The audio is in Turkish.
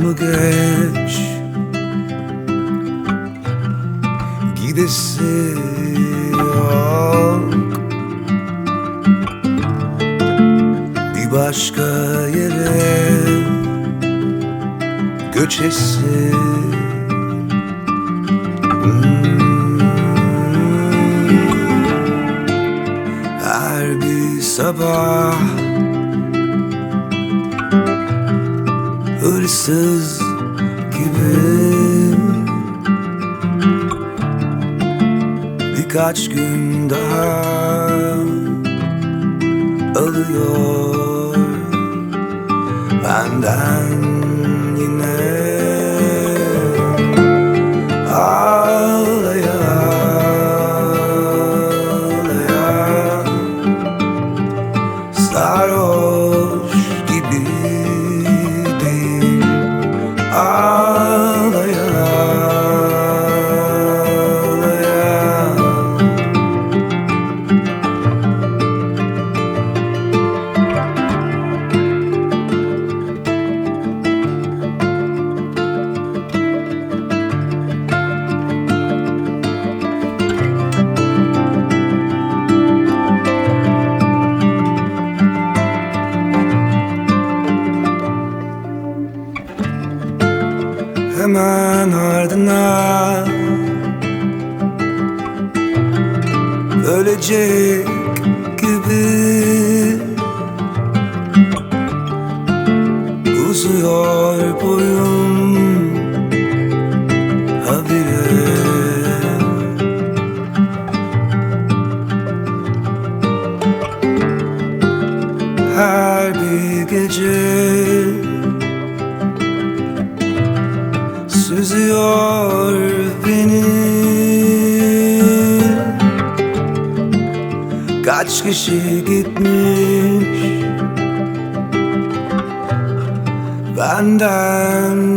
mı geç gidesi yok, bir başka yere göçesi. Her bir sabah hırsız gibi birkaç gün daha alıyor benden yine. Ağlaya ağlaya sarhoş gibi değil. Ağlaya ağlaya hemen ardına ölecek gibi uzuyor boyum habire. Her bir gece süzüyor beni. Kaç kişi gitmiş benden